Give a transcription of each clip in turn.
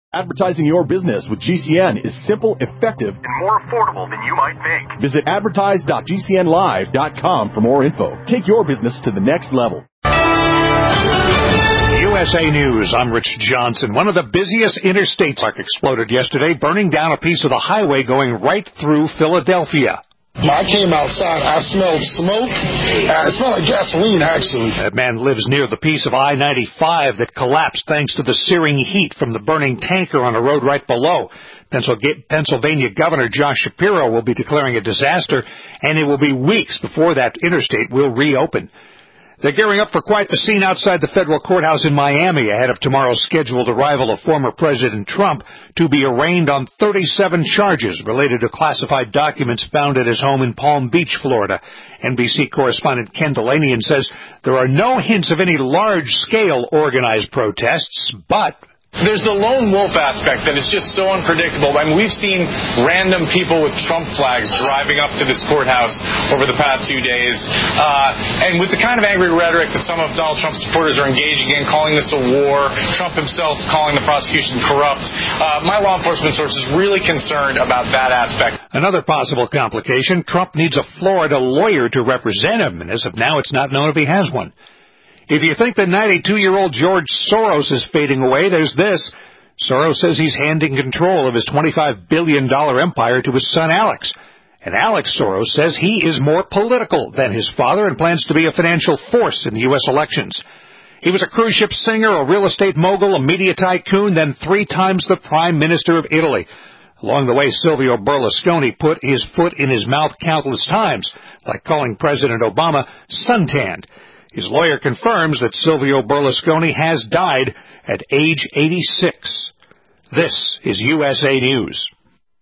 Advertising your business with GCN is simple, effective, and more affordable than you might think. Visit advertise.gcnlive.com for more info. Take your business to the next level. USA News, I'm Rich Johnson. One of the busiest interstates exploded yesterday, burning down a piece of the highway going right through Philadelphia. I came outside, I smelled smoke. It smelled like gasoline, actually. That man lives near the piece of I-95 that collapsed thanks to the searing heat from the burning tanker on a road right below. Pennsylvania Governor Josh Shapiro will be declaring a disaster, and it will be weeks before that interstate will reopen. They're gearing up for quite the scene outside the federal courthouse in Miami ahead of tomorrow's scheduled arrival of former President Trump to be arraigned on 37 charges related to classified documents found at his home in Palm Beach, Florida. NBC correspondent Ken Delanian says there are no hints of any large-scale organized protests, but there's the lone wolf aspect that is just so unpredictable. I mean, we've seen random people with Trump flags driving up to this courthouse over the past few days. And with the kind of angry rhetoric that some of Donald Trump's supporters are engaging in, calling this a war, Trump himself calling the prosecution corrupt, my law enforcement source is really concerned about that aspect. Another possible complication, Trump needs a Florida lawyer to represent him, and as of now, it's not known if he has one. If you think the 92-year-old George Soros is fading away, there's this. Soros says he's handing control of his $25 billion empire to his son Alex. And Alex Soros says he is more political than his father and plans to be a financial force in the U.S. elections. He was a cruise ship singer, a real estate mogul, a media tycoon, then 3 times the Prime Minister of Italy. Along the way, Silvio Berlusconi put his foot in his mouth countless times, like calling President Obama suntanned. His lawyer confirms that Silvio Berlusconi has died at age 86. This is USA News.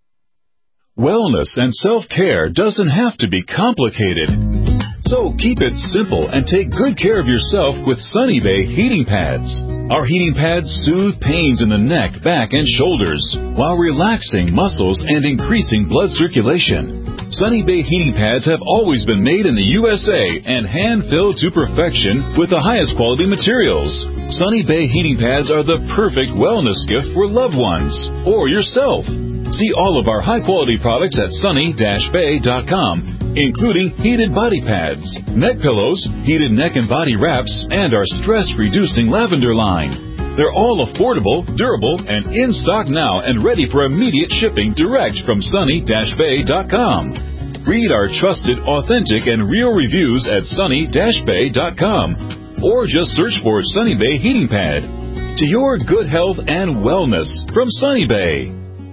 Wellness and self-care doesn't have to be complicated. So keep it simple and take good care of yourself with Sunny Bay heating pads. Our heating pads soothe pains in the neck, back, and shoulders while relaxing muscles and increasing blood circulation. Sunny Bay heating pads have always been made in the USA and hand-filled to perfection with the highest quality materials. Sunny Bay heating pads are the perfect wellness gift for loved ones or yourself. See all of our high-quality products at sunny-bay.com, including heated body pads, neck pillows, heated neck and body wraps, and our stress-reducing lavender line. They're all affordable, durable, and in stock now and ready for immediate shipping direct from sunny-bay.com. Read our trusted, authentic, and real reviews at sunny-bay.com or just search for Sunny Bay Heating Pad. To your good health and wellness from Sunny Bay.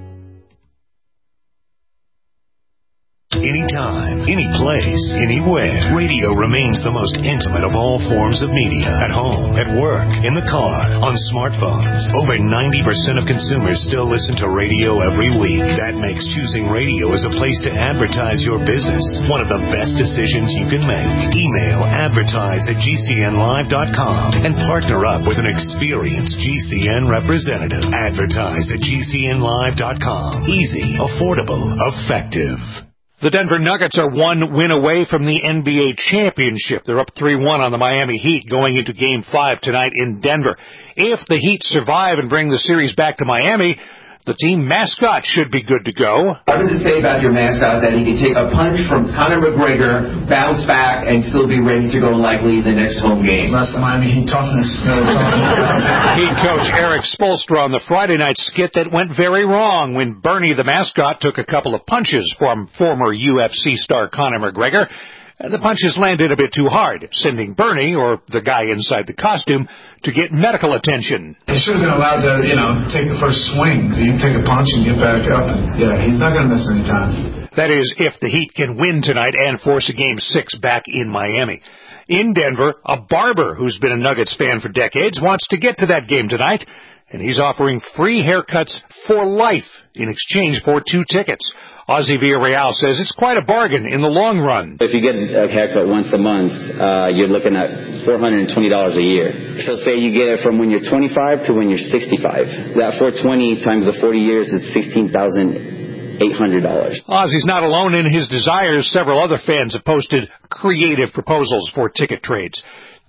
Anytime, any place, anywhere. Radio remains the most intimate of all forms of media. At home, at work, in the car, on smartphones. Over 90% of consumers still listen to radio every week. That makes choosing radio as a place to advertise your business one of the best decisions you can make. Email advertise@gcnlive.com and partner up with an experienced GCN representative. Advertise@gcnlive.com. Easy, affordable, effective. The Denver Nuggets are 1 win away from the NBA championship. They're up 3-1 on the Miami Heat going into Game 5 tonight in Denver. If the Heat survive and bring the series back to Miami, the team mascot should be good to go. What does it say about your mascot that he can take a punch from Conor McGregor, bounce back, and still be ready to go likely in the next home game? That's the Miami Heat toughness. Heat coach Eric Spoelstra on the Friday night skit that went very wrong when Bernie the mascot took a couple of punches from former UFC star Conor McGregor. The punches landed a bit too hard, sending Bernie, or the guy inside the costume, to get medical attention. He should have been allowed to, take the first swing. You can take a punch and get back up. Yeah, he's not going to miss any time. That is, if the Heat can win tonight and force a Game 6 back in Miami. In Denver, a barber who's been a Nuggets fan for decades wants to get to that game tonight, and he's offering free haircuts for life in exchange for 2 tickets. Ozzie Villarreal says it's quite a bargain in the long run. If you get a haircut once a month, you're looking at $420 a year. So say you get it from when you're 25 to when you're 65. That $420 times the 40 years is $16,800. Ozzie's not alone in his desires. Several other fans have posted creative proposals for ticket trades.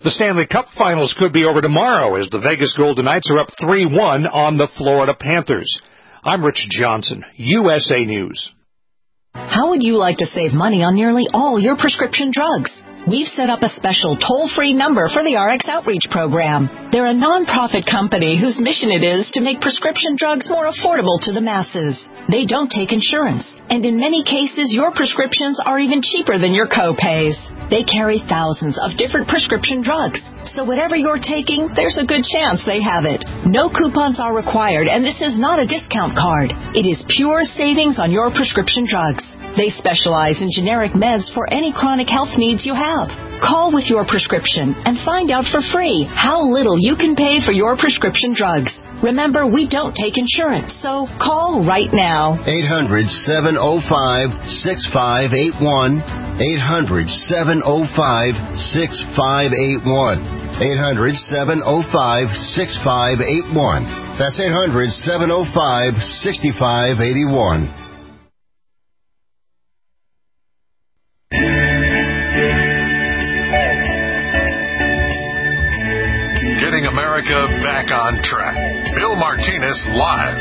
The Stanley Cup Finals could be over tomorrow as the Vegas Golden Knights are up 3-1 on the Florida Panthers. I'm Rich Johnson, USA News. How would you like to save money on nearly all your prescription drugs? We've set up a special toll-free number for the RX Outreach Program. They're a nonprofit company whose mission it is to make prescription drugs more affordable to the masses. They don't take insurance, and in many cases, your prescriptions are even cheaper than your co-pays. They carry thousands of different prescription drugs, so whatever you're taking, there's a good chance they have it. No coupons are required, and this is not a discount card. It is pure savings on your prescription drugs. They specialize in generic meds for any chronic health needs you have. Call with your prescription and find out for free how little you can pay for your prescription drugs. Remember, we don't take insurance, so call right now. 800-705-6581. 800-705-6581. 800-705-6581. That's 800-705-6581. Getting America back on track. Bill Martinez live.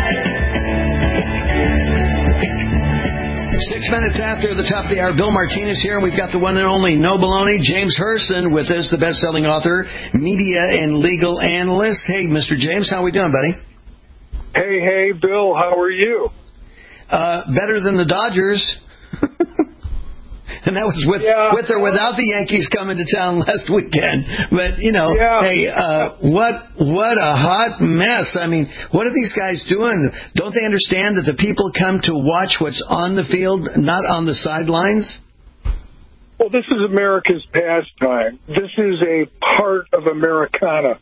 6 minutes after the top of the hour, Bill Martinez here, and we've got the one and only No Baloney, James Herson, with us, the best-selling author, media and legal analyst. Hey, Mr. James, how are we doing, buddy? Hey, Bill, how are you? Better than the Dodgers. And that was with or without the Yankees coming to town last weekend. But, hey, what a hot mess. I mean, what are these guys doing? Don't they understand that the people come to watch what's on the field, not on the sidelines? Well, this is America's pastime. This is a part of Americana.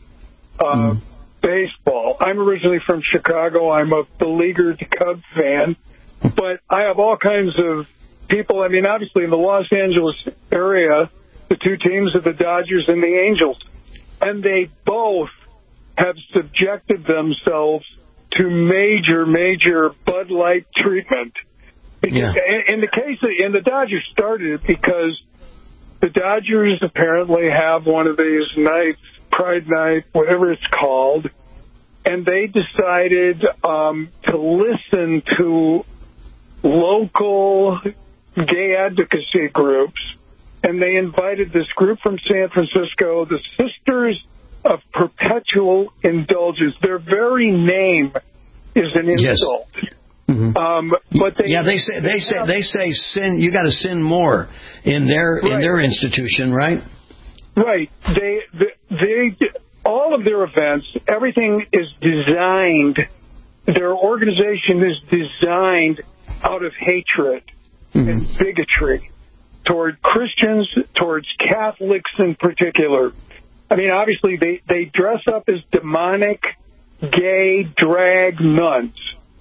Baseball. I'm originally from Chicago. I'm a beleaguered Cub fan. But I have all kinds of people, I mean, obviously in the Los Angeles area, the two teams are the Dodgers and the Angels. And they both have subjected themselves to major Bud Light treatment. Because in the Dodgers started it because the Dodgers apparently have one of these nights, Pride Night, whatever it's called, and they decided to listen to local gay advocacy groups, and they invited this group from San Francisco, the Sisters of Perpetual Indulgence. Their very name is an insult. Yes. Mm-hmm. But they say sin. You got to sin more in their institution, right? Right. They all of their events, everything is designed. Their organization is designed out of hatred and bigotry toward Christians, towards Catholics in particular. I mean, obviously, they dress up as demonic, gay, drag nuns.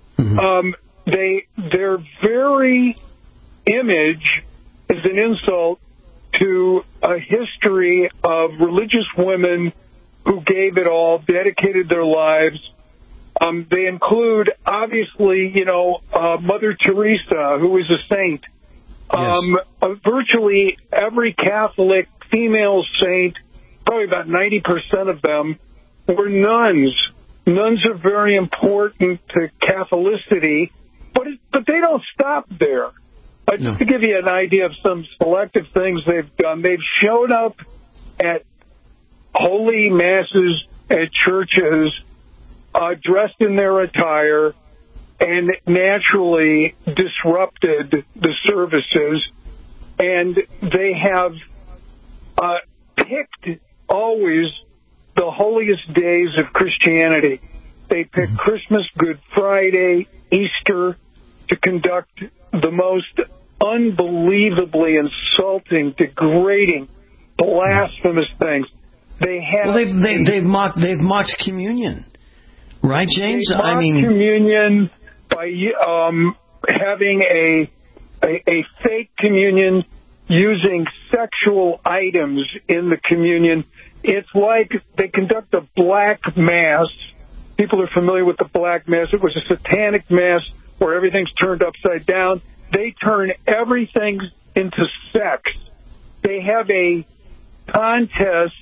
Their very image is an insult to a history of religious women who gave it all, dedicated their lives. They include, obviously, Mother Teresa, who is a saint. Yes. Virtually every Catholic female saint, probably about 90% of them, were nuns. Nuns are very important to Catholicity, but they don't stop there. Just to give you an idea of some selective things they've done, they've showed up at holy masses at churches, dressed in their attire, and naturally disrupted the services. And they have picked always the holiest days of Christianity. They pick Christmas, Good Friday, Easter to conduct the most unbelievably insulting, degrading, blasphemous things. They've mocked communion, right, James? They mocked communion by having a fake communion, using sexual items in the communion. It's like they conduct a black mass. People are familiar with the black mass. It was a satanic mass where everything's turned upside down. They turn everything into sex. They have a contest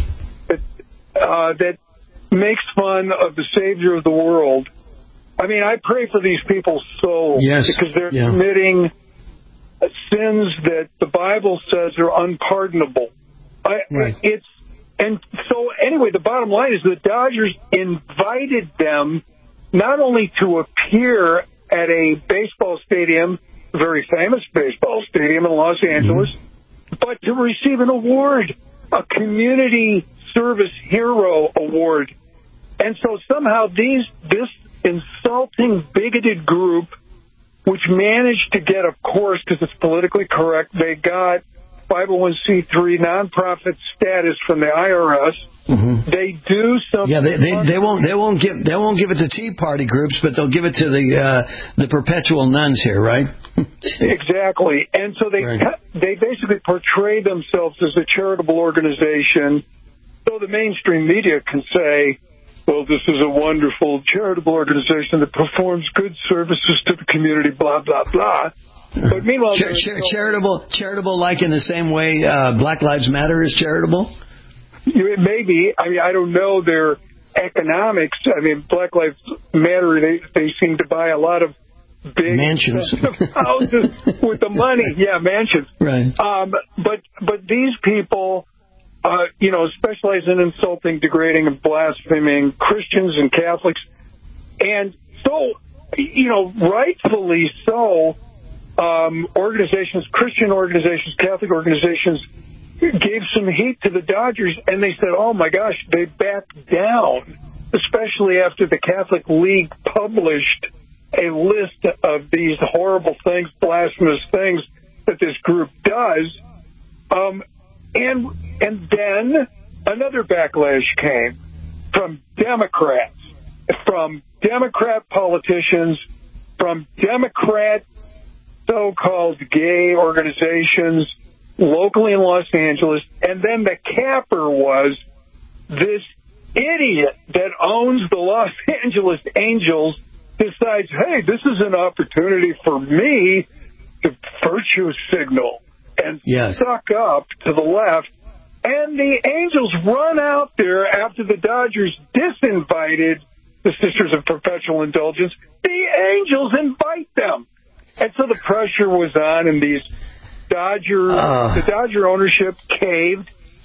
that makes fun of the Savior of the world. I mean, I pray for these people's souls because they're committing sins that the Bible says are unpardonable. And so anyway, the bottom line is the Dodgers invited them not only to appear at a baseball stadium, a very famous baseball stadium in Los Angeles, but to receive an award, a Community Service Hero Award. And so somehow this insulting, bigoted group, which managed to get, of course, because it's politically correct, they got 501c3 nonprofit status from the IRS. They do something. Yeah, they won't give it to Tea Party groups, but they'll give it to the perpetual nuns here, right? Exactly. And so they basically portray themselves as a charitable organization, so the mainstream media can say, well, this is a wonderful charitable organization that performs good services to the community, blah, blah, blah. But meanwhile, charitable, like in the same way Black Lives Matter is charitable? Maybe. I mean, I don't know their economics. I mean, Black Lives Matter, they seem to buy a lot of big mansions, houses with the money. Yeah, mansions. Right. But these people, specialize in insulting, degrading, and blaspheming Christians and Catholics. And so, rightfully so, organizations, Christian organizations, Catholic organizations, gave some heat to the Dodgers, and they said, oh, my gosh, they backed down, especially after the Catholic League published a list of these horrible things, blasphemous things that this group does. And then another backlash came from Democrats, from Democrat politicians, from Democrat so-called gay organizations locally in Los Angeles, and then the capper was this idiot that owns the Los Angeles Angels decides, hey, this is an opportunity for me to virtue signal and suck up to the left. And the Angels run out there after the Dodgers disinvited the Sisters of Perpetual Indulgence. The Angels invite them. And so the pressure was on, and the Dodger ownership caved,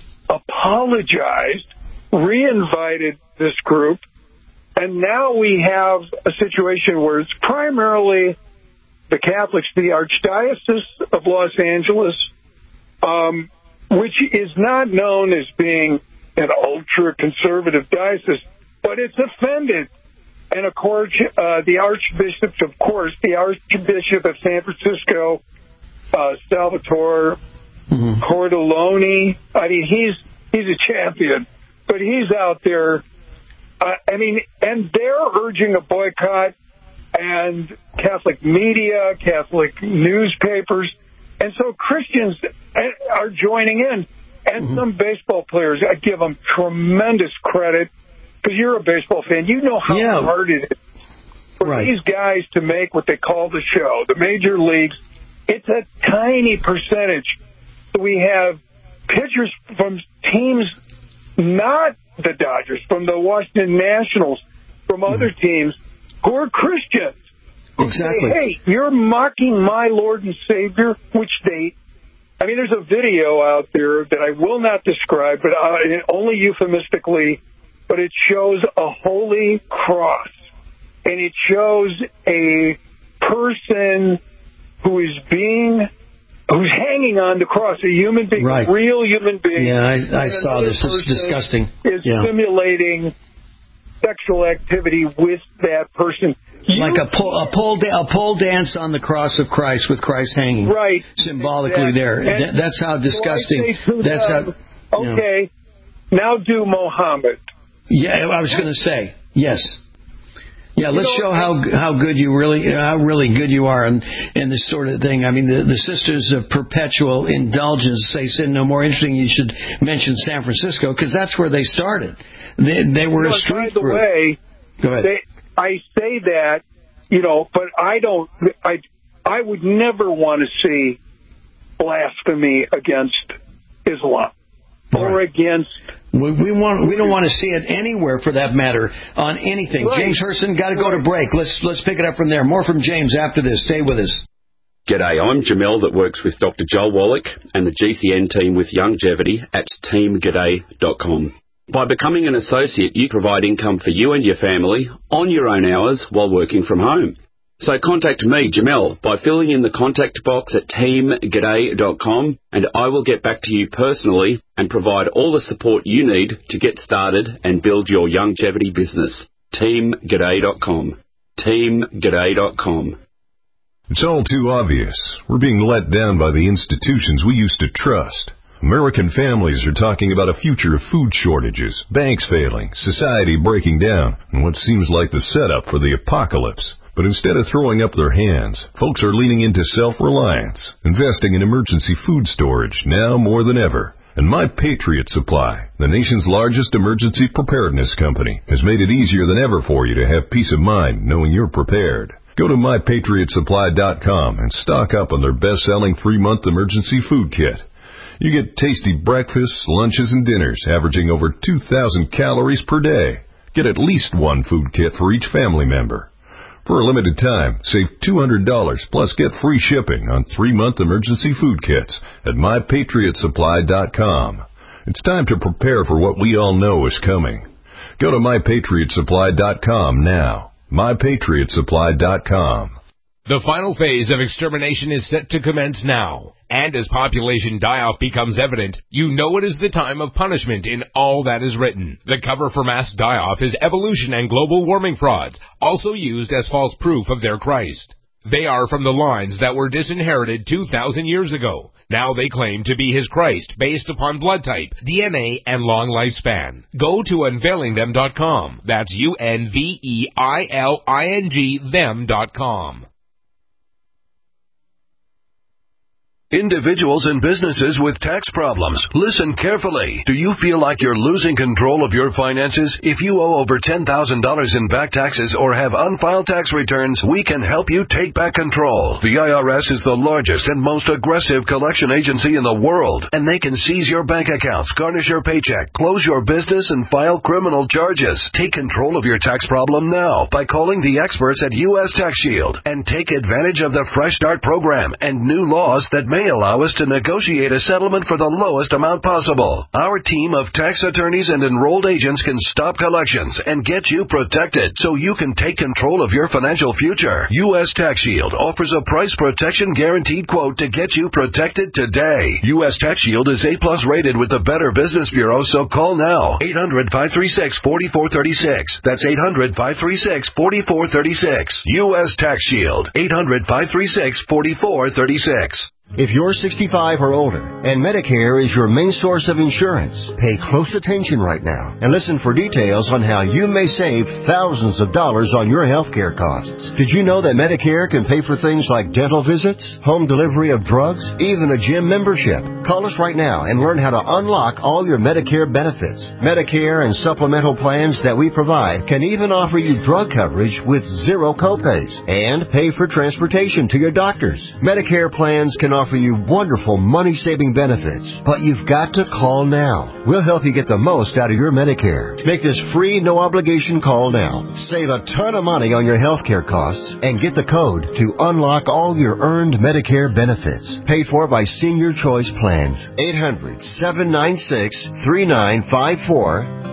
apologized, re-invited this group, and now we have a situation where it's primarily the Catholics, the Archdiocese of Los Angeles, which is not known as being an ultra-conservative diocese, but it's offended. And, of course, the Archbishop of San Francisco, Salvatore Cordileone, I mean, he's a champion, but he's out there. And they're urging a boycott, and Catholic media, Catholic newspapers, and so Christians are joining in. And some baseball players, I give them tremendous credit, because you're a baseball fan. You know how hard it is for these guys to make what they call the show, the major leagues. It's a tiny percentage. We have pitchers from teams, not the Dodgers, from the Washington Nationals, from other teams who are Christians. Exactly. Say, hey, you're mocking my Lord and Savior, which there's a video out there that I will not describe, but only euphemistically, but it shows a holy cross, and it shows a person who's hanging on the cross, a human being, a real human being. Yeah, I saw this. This is disgusting. Is simulating sexual activity with that person. Like a pole dance on the cross of Christ with Christ hanging. Right. Symbolically there. That's how disgusting. Okay, now do Mohammed. Yeah, I was going to say, yes. Yeah, let's show how good you really good you are in this sort of thing. I mean, the Sisters of Perpetual Indulgence say sin no more. Interesting, you should mention San Francisco, because that's where they started. They were a street group. By the way, go ahead. I say that, but I would never want to see blasphemy against Islam. or against. We don't want to see it anywhere, for that matter, on anything. Right. James Herson, got to go to break. Let's pick it up from there. More from James after this. Stay with us. G'day, I'm Jamel that works with Dr. Joel Wallach and the GCN team with Longevity at teamg'day.com. By becoming an associate, you provide income for you and your family on your own hours while working from home. So contact me, Jamel, by filling in the contact box at teamg'day.com, and I will get back to you personally and provide all the support you need to get started and build your longevity business. teamg'day.com. teamg'day.com. It's all too obvious. We're being let down by the institutions we used to trust. American families are talking about a future of food shortages, banks failing, society breaking down, and what seems like the setup for the apocalypse. But instead of throwing up their hands, folks are leaning into self-reliance, investing in emergency food storage now more than ever. And My Patriot Supply, the nation's largest emergency preparedness company, has made it easier than ever for you to have peace of mind knowing you're prepared. Go to MyPatriotSupply.com and stock up on their best-selling 3-month emergency food kit. You get tasty breakfasts, lunches, and dinners averaging over 2,000 calories per day. Get at least one food kit for each family member. For a limited time, save $200 plus get free shipping on 3-month emergency food kits at MyPatriotSupply.com. It's time to prepare for what we all know is coming. Go to MyPatriotSupply.com now. MyPatriotSupply.com. The final phase of extermination is set to commence now. And as population die-off becomes evident, you know it is the time of punishment in all that is written. The cover for mass die-off is evolution and global warming frauds, also used as false proof of their Christ. They are from the lines that were disinherited 2,000 years ago. Now they claim to be his Christ based upon blood type, DNA, and long lifespan. Go to unveilingthem.com. That's UNVEILING them.com. Individuals and businesses with tax problems, listen carefully. Do you feel like you're losing control of your finances? If you owe over $10,000 in back taxes or have unfiled tax returns, we can help you take back control. The IRS is the largest and most aggressive collection agency in the world, and they can seize your bank accounts, garnish your paycheck, close your business, and file criminal charges. Take control of your tax problem now by calling the experts at U.S. Tax Shield and take advantage of the Fresh Start program and new laws that may allow us to negotiate a settlement for the lowest amount possible. Our team of tax attorneys and enrolled agents can stop collections and get you protected so you can take control of your financial future. U.S. Tax Shield offers a price protection guaranteed quote to get you protected today. U.S. Tax Shield is A+ rated with the Better Business Bureau, so call now. 800-536-4436. That's 800-536-4436. U.S. Tax Shield. 800-536-4436. If you're 65 or older and Medicare is your main source of insurance, pay close attention right now and listen for details on how you may save thousands of dollars on your health care costs. Did you know that Medicare can pay for things like dental visits, home delivery of drugs, even a gym membership? Call us right now and learn how to unlock all your Medicare benefits. Medicare and supplemental plans that we provide can even offer you drug coverage with zero copays and pay for transportation to your doctors. Medicare plans can offer you wonderful money-saving benefits, but you've got to call now. We'll help you get the most out of your Medicare. Make this free, no-obligation call now. Save a ton of money on your health care costs and get the code to unlock all your earned Medicare benefits. Paid for by Senior Choice Plans. 800-796-3954.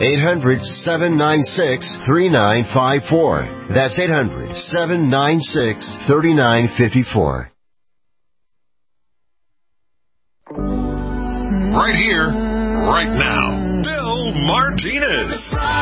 800-796-3954. That's 800-796-3954. Right here, right now, Bill Martinez.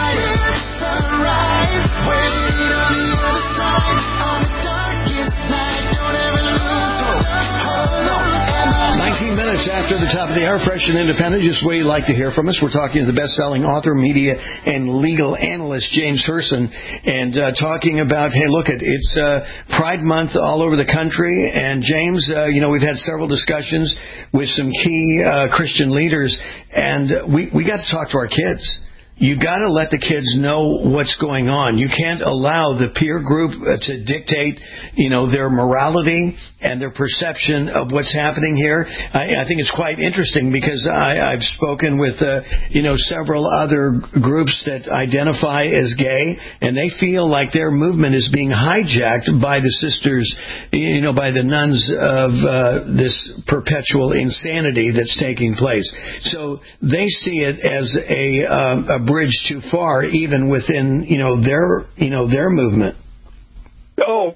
19 minutes after the top of the hour, fresh and independent, just the way you like to hear from us. We're talking to the best-selling author, media, and legal analyst, James Herson, and talking about, hey, look, it's Pride Month all over the country, and James, we've had several discussions with some key Christian leaders, and we got to talk to our kids. you got to let the kids know what's going on. You can't allow the peer group to dictate, their morality and their perception of what's happening here. I think it's quite interesting because I've spoken with, several other groups that identify as gay, and they feel like their movement is being hijacked by the sisters, by the nuns of this perpetual insanity that's taking place. So they see it as a bridge too far, even within their movement. Oh,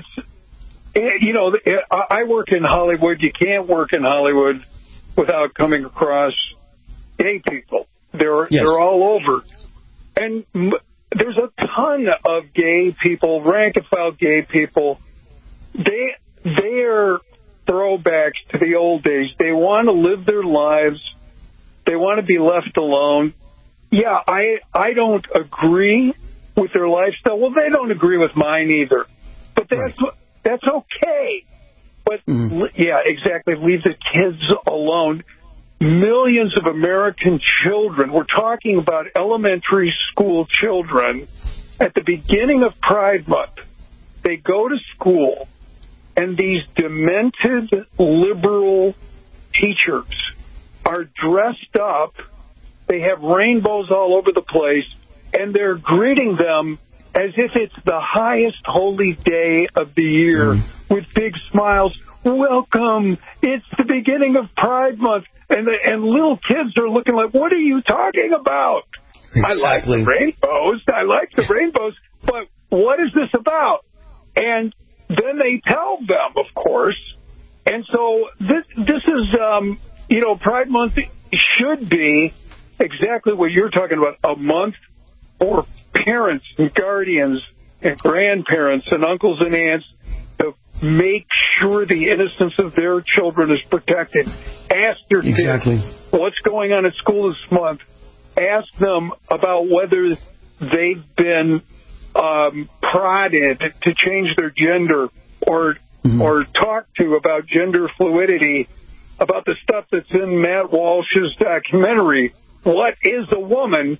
I work in Hollywood. You can't work in Hollywood without coming across gay people. They're all over, and there's a ton of gay people, rank and file gay people. They are throwbacks to the old days. They want to live their lives. They want to be left alone. Yeah, I don't agree with their lifestyle. Well, they don't agree with mine either. But that's okay. But, yeah, exactly. Leave the kids alone. Millions of American children, we're talking about elementary school children, at the beginning of Pride Month, they go to school, and these demented liberal teachers are dressed up. They have rainbows all over the place, and they're greeting them as if it's the highest holy day of the year with big smiles. Welcome. It's the beginning of Pride Month. And little kids are looking like, what are you talking about? Exactly. I like the rainbows. But what is this about? And then they tell them, of course. And so this is, Pride Month should be exactly what you're talking about, a month for parents and guardians and grandparents and uncles and aunts to make sure the innocence of their children is protected. Ask your kids what's going on at school this month. Ask them about whether they've been prodded to change their gender or talked to about gender fluidity, about the stuff that's in Matt Walsh's documentary, What is a Woman?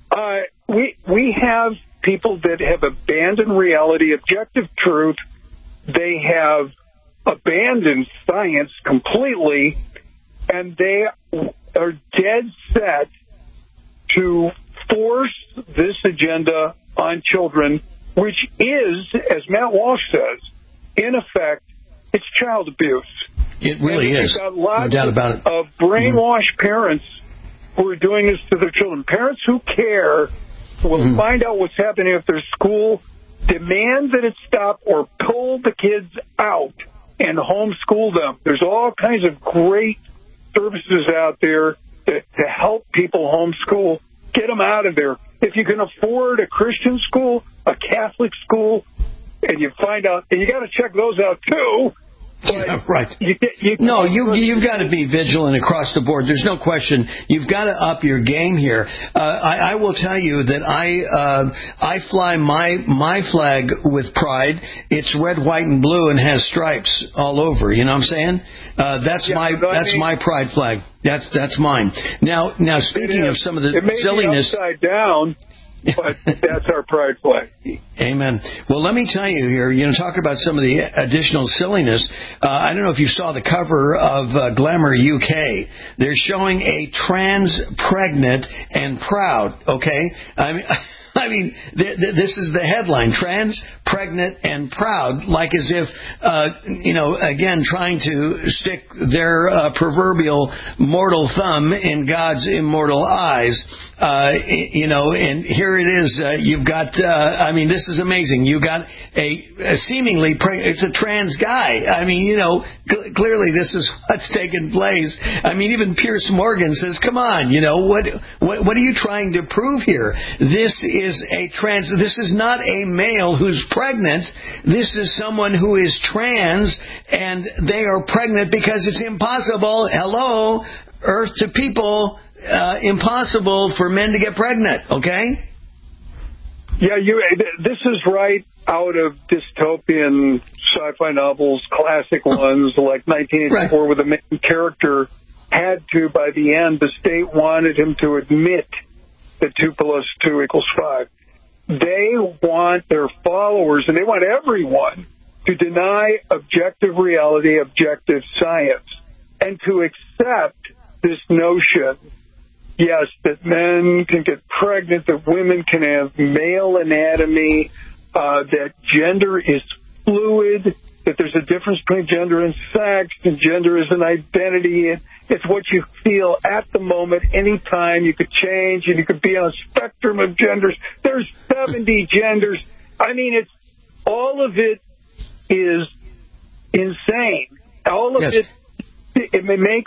We have people that have abandoned reality, objective truth. They have abandoned science completely, and they are dead set to force this agenda on children, which is, as Matt Walsh says, in effect, it's child abuse. It really is. You've got lots no doubt about it. of brainwashed parents who are doing this to their children. Parents who care will find out what's happening at their school, demand that it stop, or pull the kids out and homeschool them. There's all kinds of great services out there to help people homeschool. Get them out of there. If you can afford a Christian school, a Catholic school, and you find out, and you got to check those out too. Yeah, right. You've got to be vigilant across the board. There's no question. You've got to up your game here. I will tell you that I fly my flag with pride. It's red, white, and blue, and has stripes all over. You know what I'm saying? That's my pride flag. That's mine. Now speaking of some of the silliness, it may be upside down. But that's our pride flag. Amen. Well, let me tell you here, talk about some of the additional silliness. I don't know if you saw the cover of Glamour UK. They're showing a trans pregnant and proud, okay? I mean, this is the headline, trans, pregnant, and proud, like as if, again, trying to stick their proverbial mortal thumb in God's immortal eyes. And here it is. You've got, this is amazing. You've got a seemingly, it's a trans guy. Clearly this is what's taking place. Even Piers Morgan says, come on, what are you trying to prove here? This is not a male who's pregnant. This is someone who is trans, and they are pregnant because it's impossible. Hello, Earth to people. Impossible for men to get pregnant, okay? Yeah, this is right out of dystopian sci-fi novels, classic ones like 1984, where the main character had to, by the end, the state wanted him to admit that 2 + 2 = 5. They want their followers, and they want everyone, to deny objective reality, objective science, and to accept this notion, yes, that men can get pregnant, that women can have male anatomy, that gender is fluid, that there's a difference between gender and sex, and gender is an identity. It's what you feel at the moment, anytime. You could change, and you could be on a spectrum of genders. There's 70 genders. I mean, it's all of it is insane. All of it makes,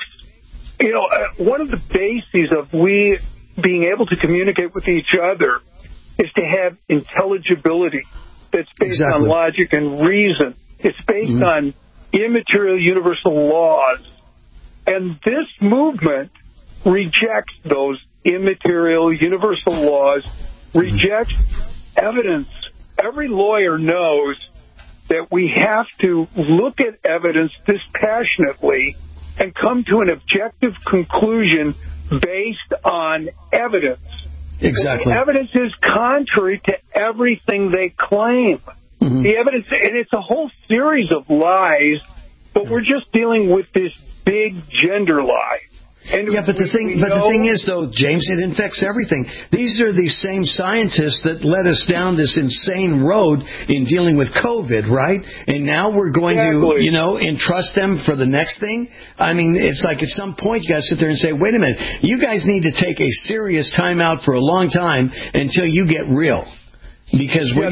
one of the bases of we being able to communicate with each other is to have intelligibility that's based on logic and reason. It's based on immaterial universal laws. And this movement rejects those immaterial universal laws, rejects evidence. Every lawyer knows that we have to look at evidence dispassionately and come to an objective conclusion based on evidence. Exactly. The evidence is contrary to everything they claim. The evidence, and it's a whole series of lies, but we're just dealing with this big gender lie. And but the thing is, though, James, it infects everything. These are the same scientists that led us down this insane road in dealing with COVID, right? And now we're going to, entrust them for the next thing. I mean, it's like at some point you got to sit there and say, wait a minute, you guys need to take a serious time out for a long time until you get real. Because right?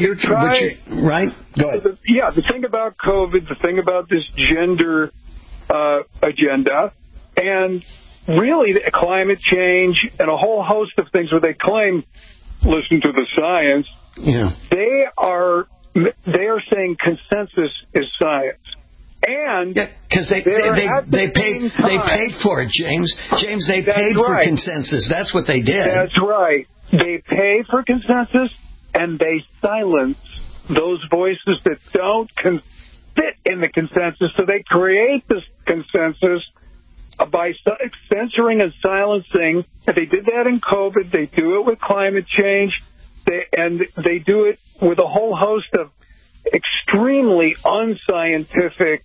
Go ahead. The thing about COVID, the thing about this gender agenda, and really climate change and a whole host of things where they claim, listen to the science. They are saying consensus is science. And because they paid for it, James. They paid for consensus. That's what they did. That's right. They pay for consensus, and they silence those voices that don't fit in the consensus. So they create this consensus by censoring and silencing. And they did that in COVID. They do it with climate change. They do it with a whole host of extremely unscientific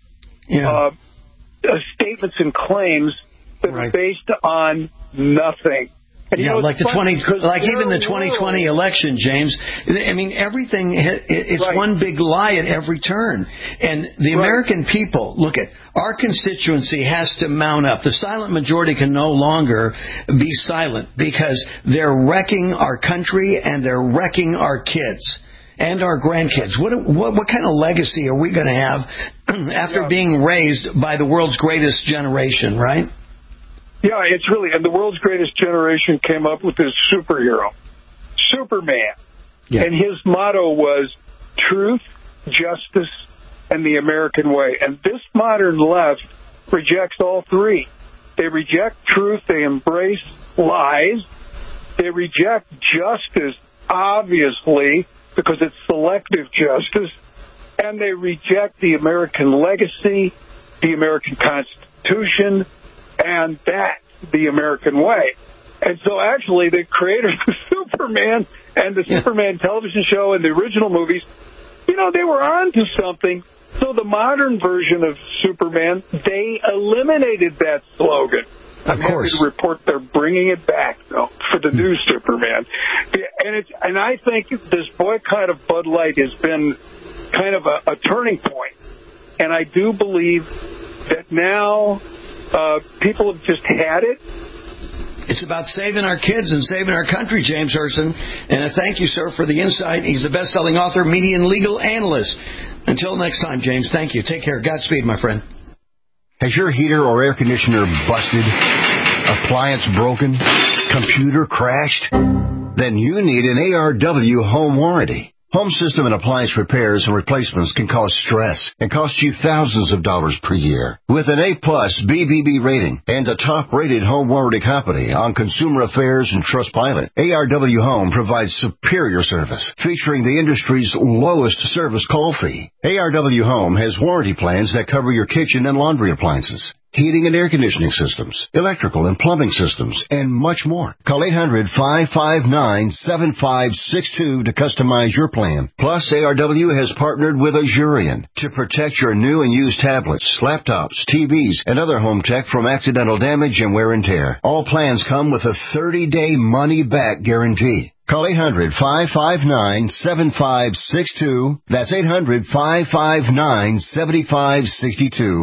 statements and claims that are based on nothing. And like even the 2020 election, James. I mean, everything, it's one big lie at every turn. And the American people, look at, our constituency has to mount up. The silent majority can no longer be silent because they're wrecking our country and they're wrecking our kids and our grandkids. What kind of legacy are we going to have after being raised by the world's greatest generation, right? Yeah, it's really, and the world's greatest generation came up with this superhero, Superman. And his motto was truth, justice, and the American way. And this modern left rejects all three. They reject truth, they embrace lies, they reject justice, obviously, because it's selective justice, and they reject the American legacy, the American Constitution, and that's the American way. And so actually the creators of Superman and the Superman television show and the original movies, they were on to something. So the modern version of Superman, they eliminated that slogan. Of course. To report they're bringing it back, though, for the new Superman. And I think this boycott of Bud Light has been kind of a turning point. And I do believe that now people have just had it. It's about saving our kids and saving our country, James Hurston. And I thank you, sir, for the insight. He's a best-selling author, media and legal analyst. Until next time, James, thank you. Take care. Godspeed, my friend. Has your heater or air conditioner busted? Appliance broken? Computer crashed? Then you need an ARW home warranty. Home system and appliance repairs and replacements can cause stress and cost you thousands of dollars per year. With an A+ BBB rating and a top-rated home warranty company on Consumer Affairs and Trustpilot, ARW Home provides superior service, featuring the industry's lowest service call fee. ARW Home has warranty plans that cover your kitchen and laundry appliances. heating and air conditioning systems, electrical and plumbing systems, and much more. Call 800-559-7562 to customize your plan. Plus, ARW has partnered with Azurian to protect your new and used tablets, laptops, TVs, and other home tech from accidental damage and wear and tear. All plans come with a 30-day money-back guarantee. Call 800-559-7562. That's 800-559-7562.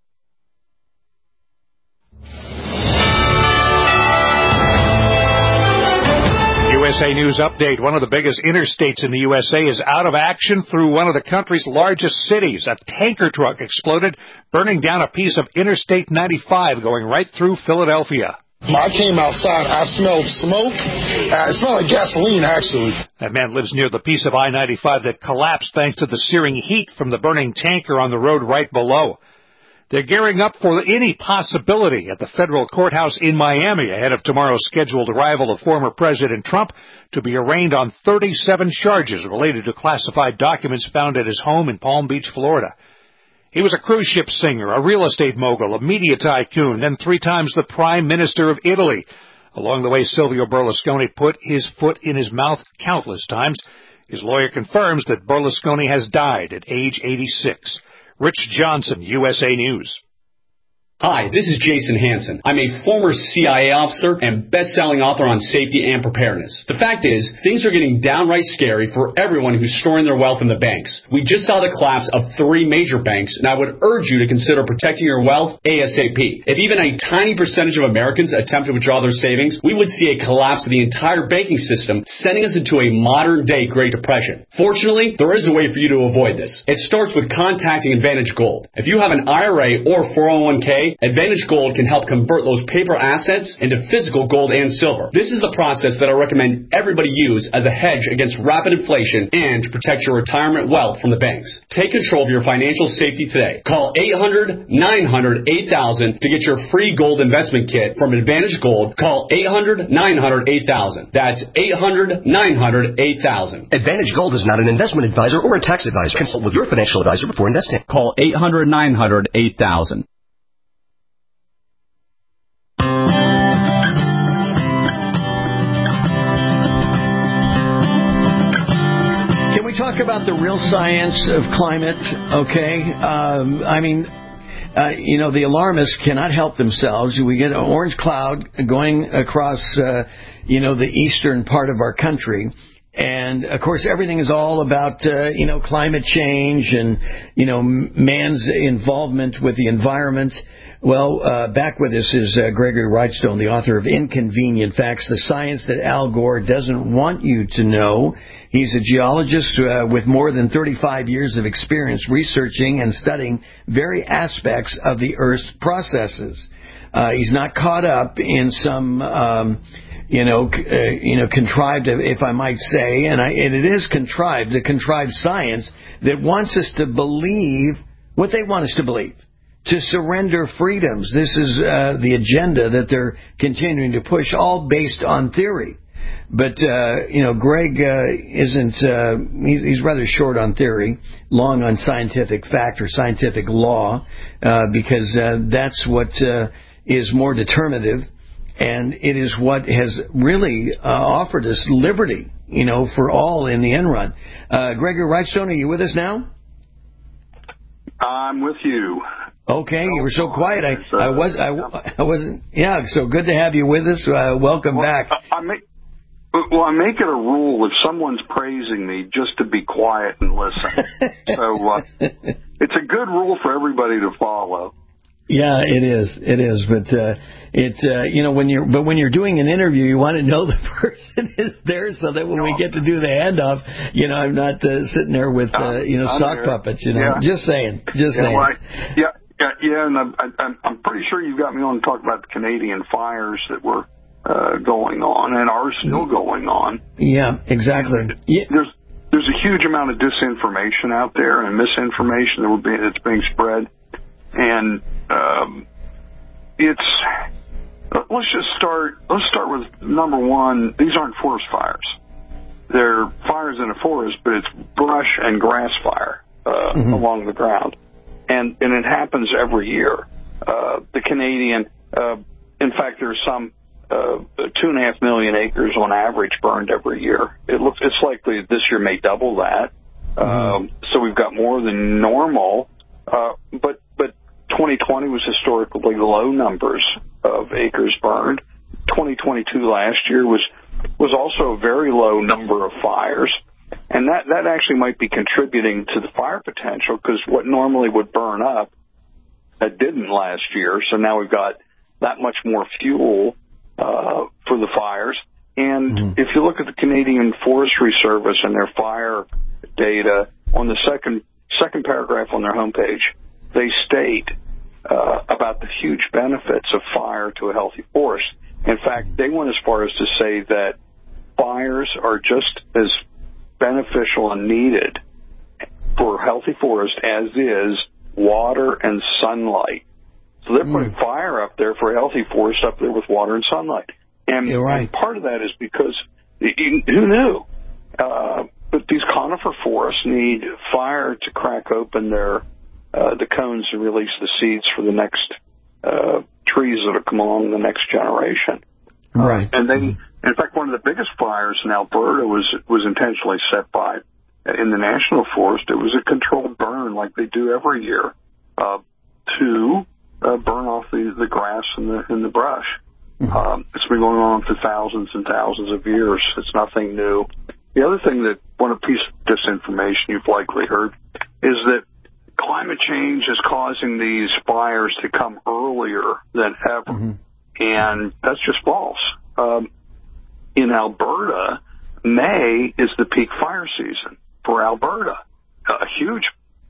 USA News Update. One of the biggest interstates in the USA is out of action through one of the country's largest cities. A tanker truck exploded, burning down a piece of Interstate 95 going right through Philadelphia. I came outside. I smelled smoke. It smelled like gasoline, actually. That man lives near the piece of I-95 that collapsed thanks to the searing heat from the burning tanker on the road right below. They're gearing up for any possibility at the federal courthouse in Miami ahead of tomorrow's scheduled arrival of former President Trump to be arraigned on 37 charges related to classified documents found at his home in Palm Beach, Florida. He was a cruise ship singer, a real estate mogul, a media tycoon, then 3 times the Prime Minister of Italy. Along the way, Silvio Berlusconi put his foot in his mouth countless times. His lawyer confirms that Berlusconi has died at age 86. Rich Johnson, USA News. Hi, this is Jason Hansen. I'm a former CIA officer and best-selling author on safety and preparedness. The fact is, things are getting downright scary for everyone who's storing their wealth in the banks. We just saw the collapse of 3 major banks, and I would urge you to consider protecting your wealth ASAP. If even a tiny percentage of Americans attempt to withdraw their savings, we would see a collapse of the entire banking system, sending us into a modern-day Great Depression. Fortunately, there is a way for you to avoid this. It starts with contacting Advantage Gold. If you have an IRA or 401k, Advantage Gold can help convert those paper assets into physical gold and silver. This is the process that I recommend everybody use as a hedge against rapid inflation and to protect your retirement wealth from the banks. Take control of your financial safety today. Call 800-900-8000 to get your free gold investment kit from Advantage Gold. Call 800-900-8000. That's 800-900-8000. Advantage Gold is not an investment advisor or a tax advisor. Consult with your financial advisor before investing. Call 800-900-8000. Talk about the real science of climate, okay? The alarmists cannot help themselves. We get an orange cloud going across, the eastern part of our country. And, of course, everything is all about, climate change and, man's involvement with the environment. Well, back with us is Gregory Wrightstone, the author of Inconvenient Facts, the science that Al Gore doesn't want you to know. He's a geologist with more than 35 years of experience researching and studying very aspects of the Earth's processes. He's not caught up in some, contrived, if I might say, and it is contrived, a contrived science that wants us to believe what they want us to believe. To surrender freedoms. This is the agenda that they're continuing to push, all based on theory. But, Greg isn't, he's rather short on theory, long on scientific fact or scientific law, because that's what is more determinative, and it is what has really offered us liberty, for all in the end run. Gregory Wrightstone, are you with us now? I'm with you. Okay, you were so quiet. I wasn't. Yeah, so good to have you with us. Welcome back. I make it a rule if someone's praising me just to be quiet and listen. So it's a good rule for everybody to follow. Yeah, it is. But when you're doing an interview, you want to know the person is there so that when we get to do the handoff, I'm not sitting there with sock puppets. Yeah. Just saying. Yeah, and I'm pretty sure you got me on to talk about the Canadian fires that were going on and are still going on. Yeah, exactly. There's a huge amount of disinformation out there and misinformation that's being spread, and let's start with number one. These aren't forest fires. They're fires in a forest, but it's brush and grass fire along the ground. And it happens every year. the Canadian. In fact, there's some 2.5 million acres on average burned every year. It's likely this year may double that. So we've got more than normal. But 2020 was historically low numbers of acres burned. 2022 last year was also a very low number of fires. And that actually might be contributing to the fire potential, because what normally would burn up, that didn't last year. So now we've got that much more fuel for the fires. And if you look at the Canadian Forestry Service and their fire data, on the second paragraph on their homepage, they state about the huge benefits of fire to a healthy forest. In fact, they went as far as to say that fires are just as beneficial and needed for a healthy forest as is water and sunlight. So they're putting fire up there for a healthy forest up there with water and sunlight. And, and part of that is because, who knew? But these conifer forests need fire to crack open the cones and release the seeds for the next trees that will come along the next generation. Right. And in fact, one of the biggest fires in Alberta was intentionally set by, in the national forest, it was a controlled burn like they do every year to burn off the grass and the brush. It's been going on for thousands and thousands of years. It's nothing new. The other thing that, one piece of disinformation you've likely heard, is that climate change is causing these fires to come earlier than ever. And that's just false. In Alberta, May is the peak fire season for Alberta. A huge,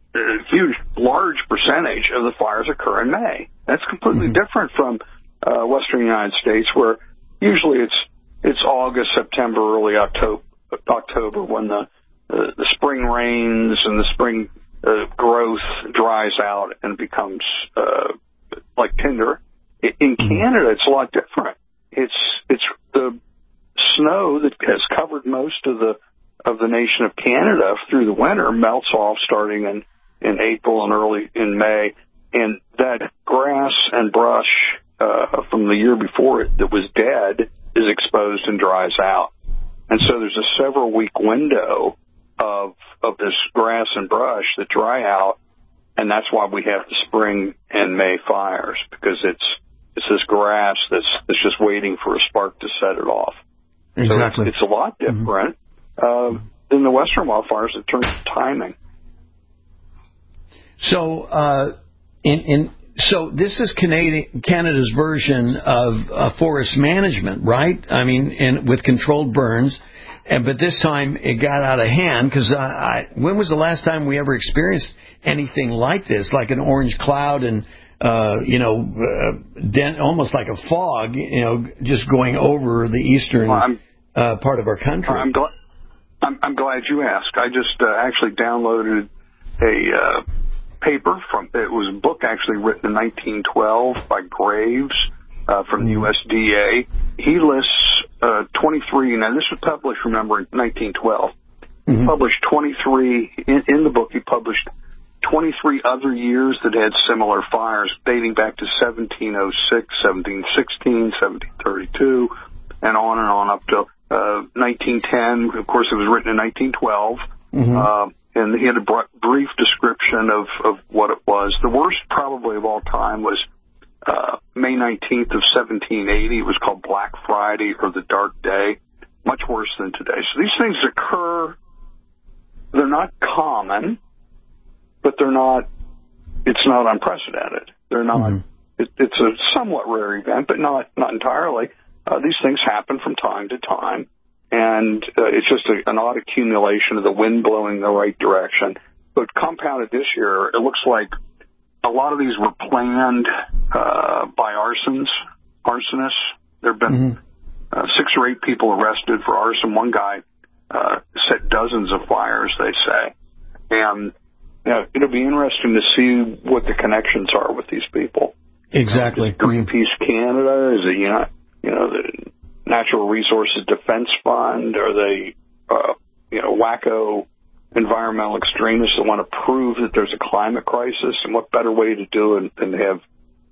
large percentage of the fires occur in May. That's completely different from western United States, where usually it's August, September, early October when the spring rains and the spring growth dries out and becomes like tinder. In Canada, it's a lot different. It's the snow that has covered most of the nation of Canada through the winter melts off starting in April and early in May, and that grass and brush from the year before it that was dead is exposed and dries out. And so there's a several week window of this grass and brush that dry out, and that's why we have the spring and May fires, because it's this grass that's just waiting for a spark to set it off. Exactly. So it's a lot different than the western wildfires in terms of timing. So, so this is Canada's version of forest management, right? I mean, with controlled burns. But this time it got out of hand, because when was the last time we ever experienced anything like this, like an orange cloud and almost like a fog, just going over the eastern part of our country? I'm glad you asked. I just actually downloaded a paper it was a book actually written in 1912 by Graves from the USDA. He lists 23, now this was published, remember, in 1912. He published 23, in the book he published 23 other years that had similar fires, dating back to 1706, 1716, 1732, and on up to 1910. Of course, it was written in 1912. And he had a brief description of what it was. The worst, probably, of all time was May 19th of 1780. It was called Black Friday, or the Dark Day. Much worse than today. So these things occur. They're not common, but it's not unprecedented. They're not. It's a somewhat rare event, but not entirely. These things happen from time to time. And it's just an odd accumulation of the wind blowing the right direction. But compounded this year, it looks like a lot of these were planned by arsonists. There have been 6 or 8 people arrested for arson. One guy set dozens of fires, they say. And it'll be interesting to see what the connections are with these people. Exactly. Is it Greenpeace Canada? Is it the Natural Resources Defense Fund? Are they, wacko environmental extremists that want to prove that there's a climate crisis? And what better way to do it than to have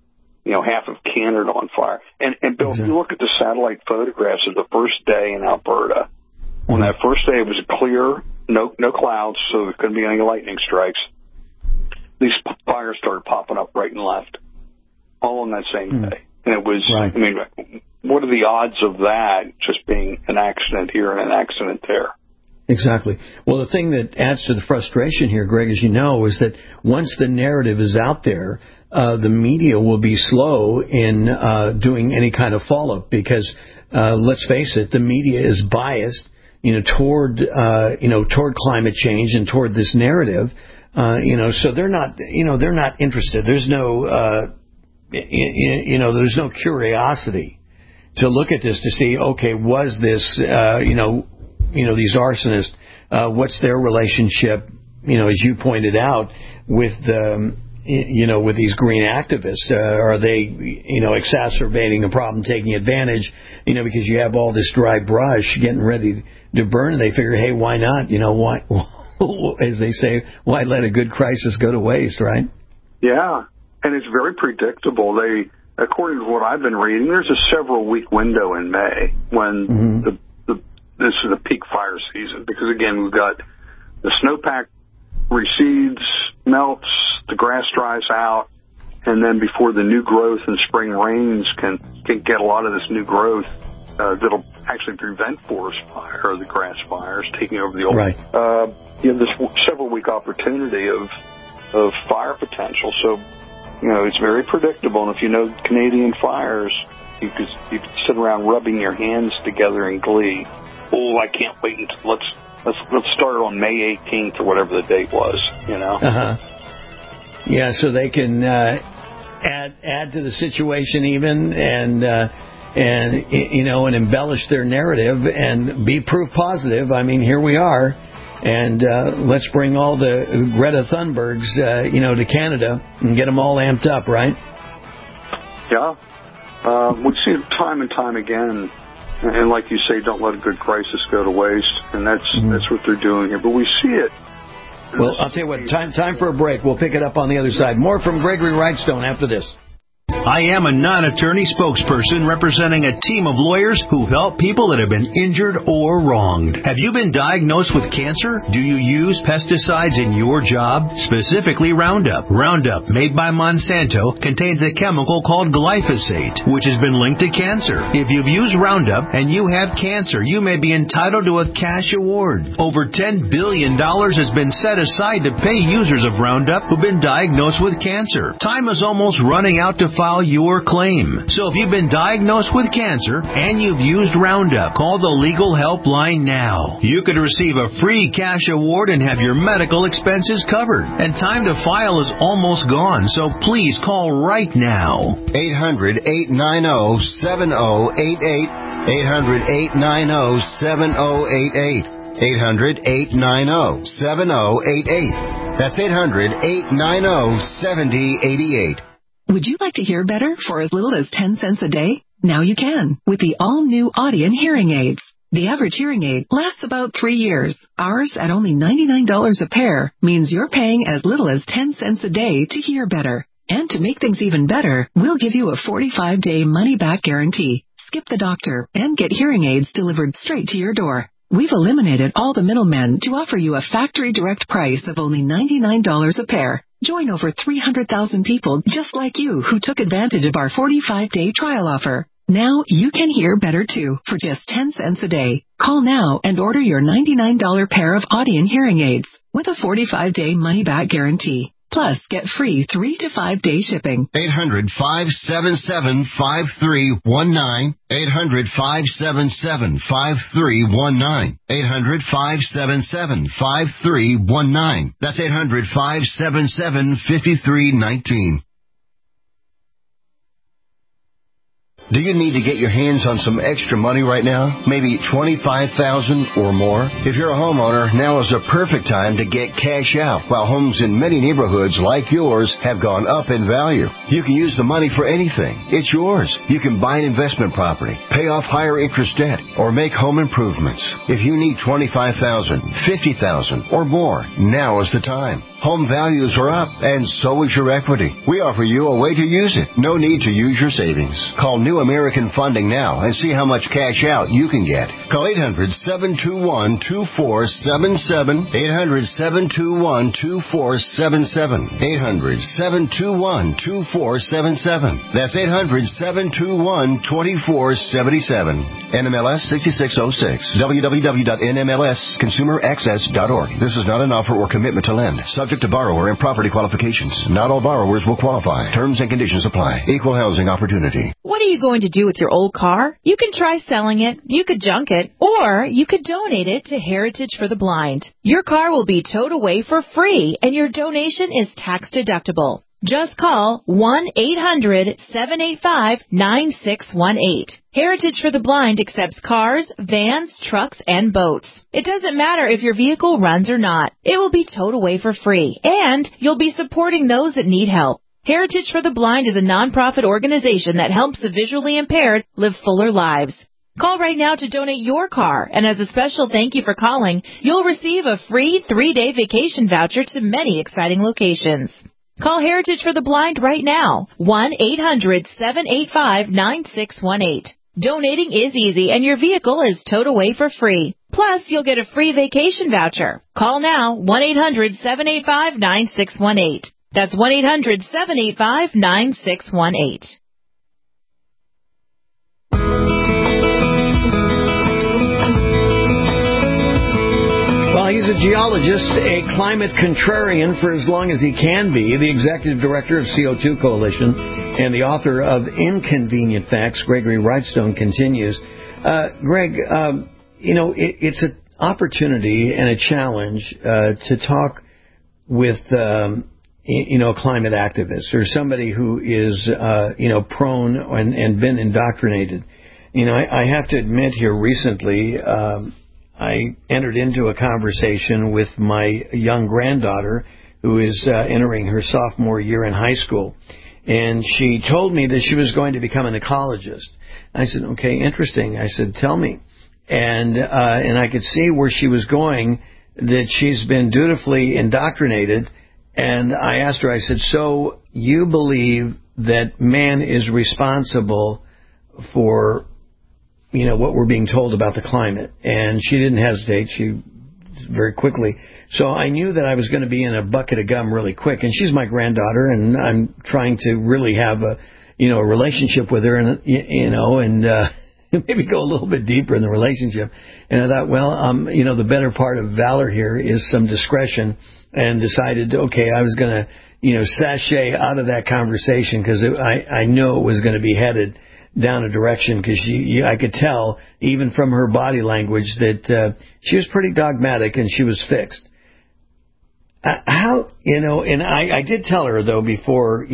half of Canada on fire. And Bill, if you look at the satellite photographs of the first day in Alberta, on that first day it was clear, no clouds, so there couldn't be any lightning strikes. These fires started popping up right and left, all on that same day. And it was, I mean, what are the odds of that just being an accident here and an accident there? Exactly. Well, the thing that adds to the frustration here, Greg, as you know, is that once the narrative is out there, the media will be slow in doing any kind of follow-up because, let's face it, the media is biased, toward climate change and toward this narrative, so they're not interested. There's no, there's no curiosity to look at this to see, okay, was this, these arsonists, what's their relationship, as you pointed out, with with these green activists? Are they, exacerbating a problem, taking advantage, because you have all this dry brush getting ready to burn, and they figure, hey, why not? Why, as they say, why let a good crisis go to waste, right? Yeah, and it's very predictable. According to what I've been reading, there's a several-week window in May when this is the peak fire season, because again, we've got the snowpack recedes, melts, the grass dries out, and then before the new growth and spring rains can get a lot of this new growth that'll actually prevent forest fire or the grass fires taking over the old. Right. You have this several-week opportunity of fire potential, so it's very predictable. And if you know Canadian fires, you could sit around rubbing your hands together in glee. Oh, I can't wait until let's start on May 18th or whatever the date was, Yeah, so they can add to the situation even and embellish their narrative and be proof positive. I mean, here we are, and let's bring all the Greta Thunbergs, to Canada and get them all amped up, right? Yeah, we see it time and time again. And like you say, don't let a good crisis go to waste, and that's what they're doing here. But we see it. Well, I'll tell you what, time for a break. We'll pick it up on the other side. More from Gregory Wrightstone after this. I am a non-attorney spokesperson representing a team of lawyers who help people that have been injured or wronged. Have you been diagnosed with cancer? Do you use pesticides in your job? Specifically Roundup. Roundup, made by Monsanto, contains a chemical called glyphosate, which has been linked to cancer. If you've used Roundup and you have cancer, you may be entitled to a cash award. Over $10 billion has been set aside to pay users of Roundup who've been diagnosed with cancer. Time is almost running out to file your claim. So if you've been diagnosed with cancer and you've used Roundup, call the legal helpline now. You could receive a free cash award and have your medical expenses covered. And time to file is almost gone, so please call right now. 800-890-7088. 800-890-7088. 800-890-7088. That's 800-890-7088. Would you like to hear better for as little as 10 cents a day? Now you can with the all-new Audien hearing aids. The average hearing aid lasts about 3 years. Ours, at only $99 a pair, means you're paying as little as 10 cents a day to hear better. And to make things even better, we'll give you a 45-day money-back guarantee. Skip the doctor and get hearing aids delivered straight to your door. We've eliminated all the middlemen to offer you a factory direct price of only $99 a pair. Join over 300,000 people just like you who took advantage of our 45-day trial offer. Now you can hear better too for just 10 cents a day. Call now and order your $99 pair of Audien hearing aids with a 45-day money-back guarantee. Plus, get free 3 to 5 day shipping. 800-577-5319. 800-577-5319. 800-577-5319. That's 800-577-5319. Do you need to get your hands on some extra money right now? Maybe $25,000 or more? If you're a homeowner, now is the perfect time to get cash out while homes in many neighborhoods like yours have gone up in value. You can use the money for anything. It's yours. You can buy an investment property, pay off higher interest debt, or make home improvements. If you need $25,000, $50,000 or more, now is the time. Home values are up, and so is your equity. We offer you a way to use it. No need to use your savings. Call New American Funding now and see how much cash out you can get. Call 800-721-2477. 800-721-2477. 800-721-2477. That's 800-721-2477. NMLS 6606. www.nmlsconsumeraccess.org. This is not an offer or commitment to lend. Subject to borrower and property qualifications. Not all borrowers will qualify. Terms and conditions apply. Equal housing opportunity. What are you going to do with your old car? You can try selling it, you could junk it, or you could donate it to Heritage for the Blind. Your car will be towed away for free, and your donation is tax deductible. Just call 1-800-785-9618. Heritage for the Blind accepts cars, vans, trucks, and boats. It doesn't matter if your vehicle runs or not. It will be towed away for free, and you'll be supporting those that need help. Heritage for the Blind is a nonprofit organization that helps the visually impaired live fuller lives. Call right now to donate your car, and as a special thank you for calling, you'll receive a free 3-day vacation voucher to many exciting locations. Call Heritage for the Blind right now, 1-800-785-9618. Donating is easy, and your vehicle is towed away for free. Plus, you'll get a free vacation voucher. Call now, 1-800-785-9618. That's 1-800-785-9618. Well, he's a geologist, a climate contrarian for as long as he can be, the executive director of CO2 Coalition, and the author of Inconvenient Facts. Gregory Wrightstone continues. Greg, it's an opportunity and a challenge to talk with, a climate activist or somebody who is, prone and been indoctrinated. I have to admit here recently, I entered into a conversation with my young granddaughter who is entering her sophomore year in high school. And she told me that she was going to become an ecologist. I said, okay, interesting. I said, tell me. And I could see where she was going, that she's been dutifully indoctrinated. And I asked her, I said, so you believe that man is responsible for what we're being told about the climate? And she didn't hesitate. She very quickly. So I knew that I was going to be in a bucket of gum really quick. And she's my granddaughter, and I'm trying to really have a relationship with her, and maybe go a little bit deeper in the relationship. And I thought, the better part of valor here is some discretion, and decided, okay, I was going to, sashay out of that conversation, because I know it was going to be headed down a direction, because I could tell even from her body language that she was pretty dogmatic and she was fixed. And I did tell her though before,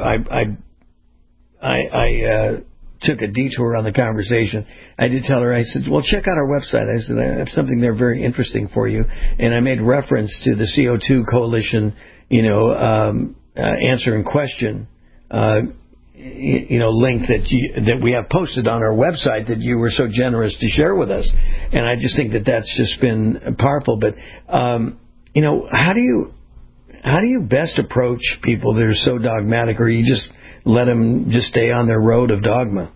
I took a detour on the conversation. I did tell her, I said, well, check out our website. I said, I have something there very interesting for you. And I made reference to the CO2 Coalition, answer and question, link that we have posted on our website that you were so generous to share with us. And I just think that that's just been powerful. But, how do you best approach people that are so dogmatic, or you just let them just stay on their road of dogma?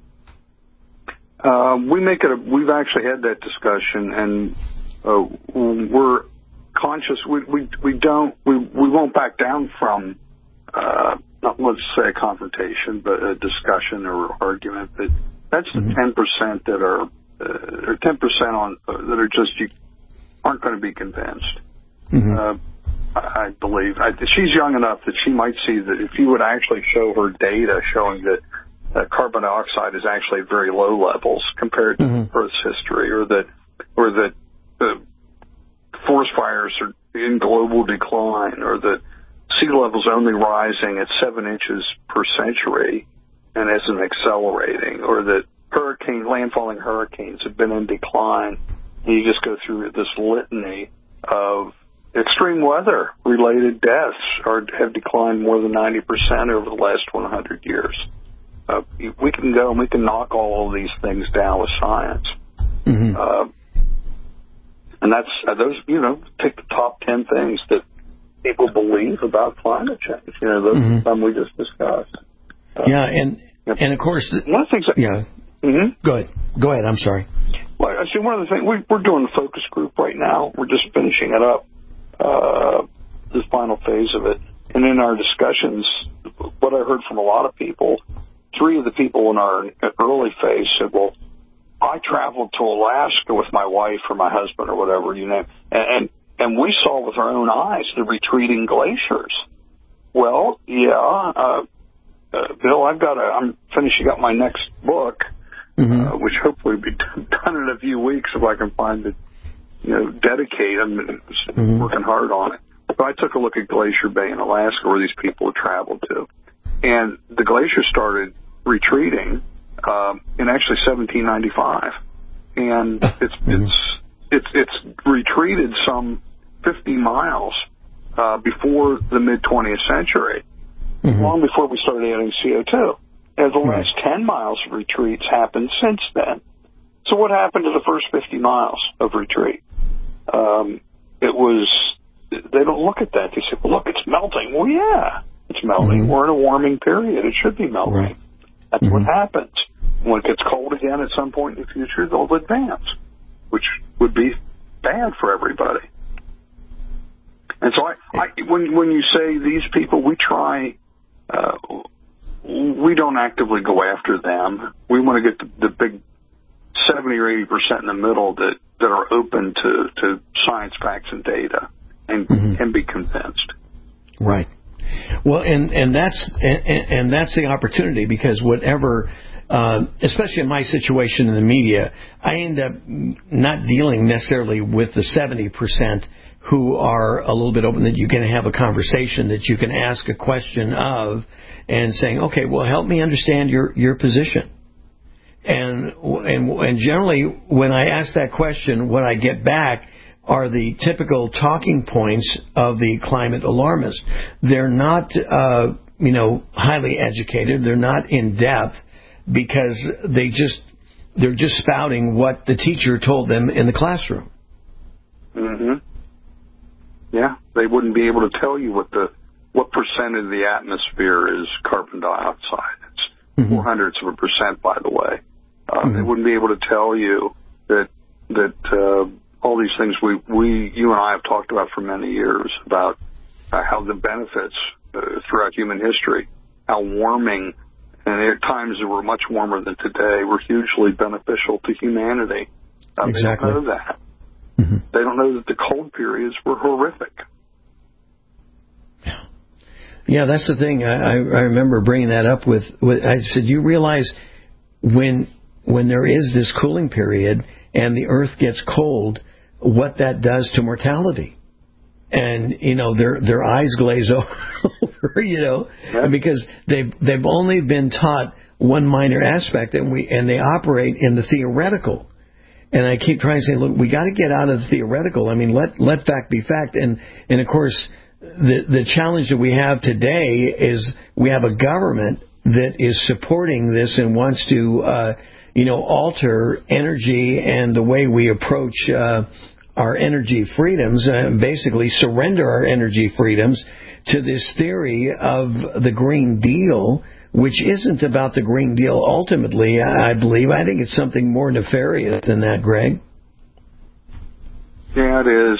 We've actually had that discussion, and we're conscious. We won't back down from, not let's say a confrontation, but a discussion or argument. But that's the 10% that are, or 10% on that are just aren't going to be convinced. Mm-hmm. I believe she's young enough that she might see that if you would actually show her data showing that carbon dioxide is actually at very low levels compared to Earth's history, or that forest fires are in global decline, or that sea levels only rising at 7 inches per century and isn't accelerating, or that landfalling hurricanes have been in decline. And you just go through this litany of extreme weather-related deaths have declined more than 90% over the last 100 years. We can go and we can knock all of these things down with science. Mm-hmm. And that's those. Take the top 10 things that people believe about climate change. You know, those some we just discussed. And of course, one of the things. Go ahead. I'm sorry. Well, I see one of the things we're doing a focus group right now. We're just finishing it up, the final phase of it. And in our discussions, what I heard from a lot of people, 3 of the people in our early phase said, "Well, I traveled to Alaska with my wife or my husband or whatever, you know, and we saw with our own eyes the retreating glaciers." Well, Bill, I'm finishing up my next book, which hopefully will be done in a few weeks if I can find it, dedicate. I'm working hard on it. But I took a look at Glacier Bay in Alaska where these people had traveled to. And the glacier started retreating in actually 1795. And it's retreated some 50 miles before the mid-20th century, long before we started adding CO2. And the last 10 miles of retreats happened since then. So what happened to the first 50 miles of retreat? They don't look at that. They say, well, look, it's melting. Well, yeah, it's melting. We're in a warming period. It should be melting. That's what happens. When it gets cold again at some point in the future, they'll advance, which would be bad for everybody. And so when you say these people, we try, we don't actively go after them. We want to get the big 70 or 80% in the middle that are open to science, facts, and data and can be convinced. Right. Well, and that's the opportunity, because whatever, especially in my situation in the media, I end up not dealing necessarily with the 70% who are a little bit open, that you can have a conversation, that you can ask a question of, and saying, okay, well, help me understand your position. And generally, when I ask that question, what I get back are the typical talking points of the climate alarmists. They're not, highly educated. They're not in depth, because they're just spouting what the teacher told them in the classroom. Yeah, they wouldn't be able to tell you what percent of the atmosphere is carbon dioxide. It's 0.04%, by the way. They wouldn't be able to tell you that all these things you and I have talked about for many years, about how the benefits throughout human history, how warming, and at times that were much warmer than today, were hugely beneficial to humanity. Exactly. They don't know that. They don't know that the cold periods were horrific. Yeah, that's the thing. I remember bringing that up with I said, you realize when there is this cooling period and the Earth gets cold, what that does to mortality. And, their eyes glaze over, because they've only been taught one minor aspect, and they operate in the theoretical. And I keep trying to say, look, we got to get out of the theoretical. I mean, let fact be fact. And of course, the challenge that we have today is we have a government that is supporting this and wants to, alter energy and the way we approach our energy freedoms, basically surrender our energy freedoms to this theory of the Green Deal, which isn't about the Green Deal ultimately, I believe. I think it's something more nefarious than that, Greg. Yeah, it is.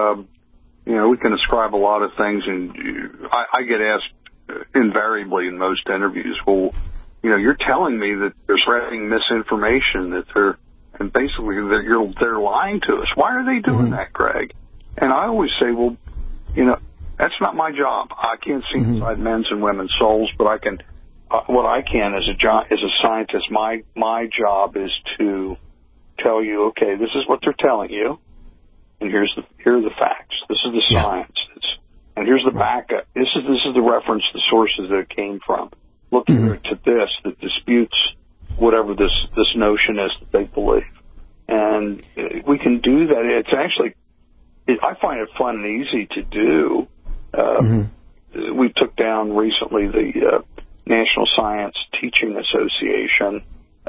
We can ascribe a lot of things, and I get asked invariably in most interviews, well, you're telling me that they're spreading misinformation, that they're lying to us. Why are they doing that, Greg? And I always say, well, that's not my job. I can't see inside men's and women's souls, but I can. What I can as a scientist, my job is to tell you, okay, this is what they're telling you, and here are the facts. This is the science, and here's the backup. This is the reference, the sources that it came from. Look to this that disputes whatever this notion is that they believe, and we can do that. It's actually, I find it fun and easy to do. We took down recently the National Science Teaching Association.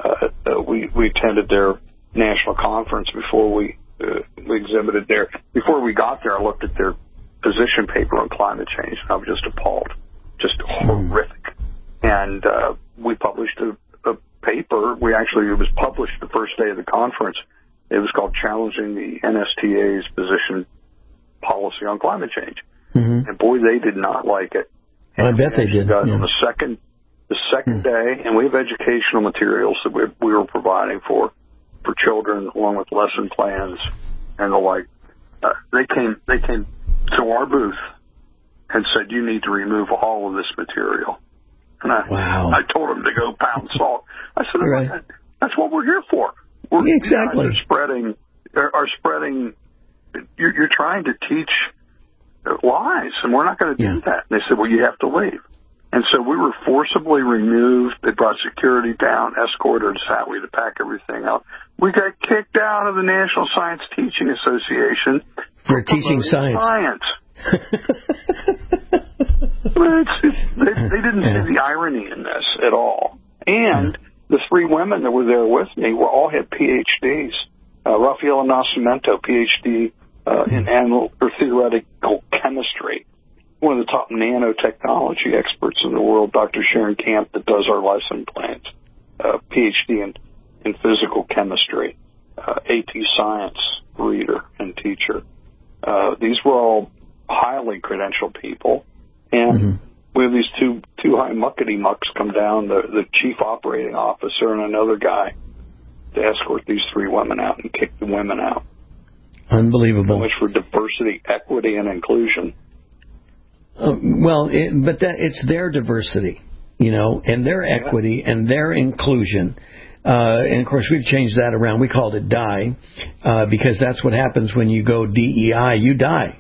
We attended their national conference before we exhibited there. Before we got there, I looked at their position paper on climate change, and I was just appalled, just horrific. And we published a paper. It was published the first day of the conference. It was called Challenging the NSTA's Position Policy on Climate Change. Mm-hmm. And boy, they did not like it. And I bet they did. On the second day, and we have educational materials that we were providing for children, along with lesson plans and the like. They came to our booth and said, "You need to remove all of this material." And I told them to go pound salt. I said, right. "That's what we're here for." Exactly. Are spreading. You're trying to teach lies, and we're not going to do that. And they said, "Well, you have to leave." And so we were forcibly removed. They brought security down, escorted us out. We had to pack everything up. We got kicked out of the National Science Teaching Association for teaching science. They didn't see the irony in this at all. And the three women that were there with me all had PhDs. Rafaela Nascimento, PhD in animal or theoretical chemistry. One of the top nanotechnology experts in the world, Dr. Sharon Camp, that does our lesson plans, PhD in physical chemistry, AT Science reader and teacher. These were all highly credentialed people, and we have these two high muckety mucks come down, the chief operating officer and another guy, to escort these three women out and kick the women out. Unbelievable. So much for diversity, equity, and inclusion. It's their diversity, and their equity and their inclusion. And, of course, we've changed that around. We called it DIE because that's what happens when you go DEI. You die.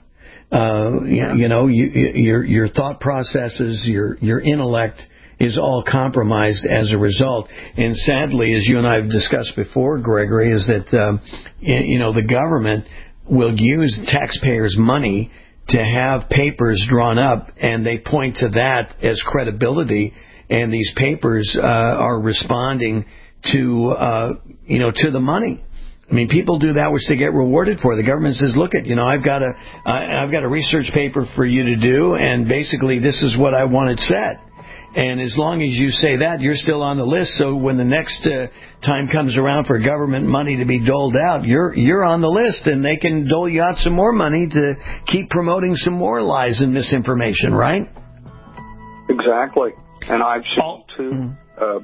Your thought processes, your intellect is all compromised as a result. And sadly, as you and I have discussed before, Gregory, is that, the government will use taxpayers' money to have papers drawn up, and they point to that as credibility, and these papers are responding to the money. I mean, people do that which they get rewarded for. The government says, "Look, I've got a research paper for you to do, and basically this is what I want it said." And as long as you say that, you're still on the list. So when the next time comes around for government money to be doled out, you're on the list, and they can dole you out some more money to keep promoting some more lies and misinformation, right? Exactly. And I've seen too.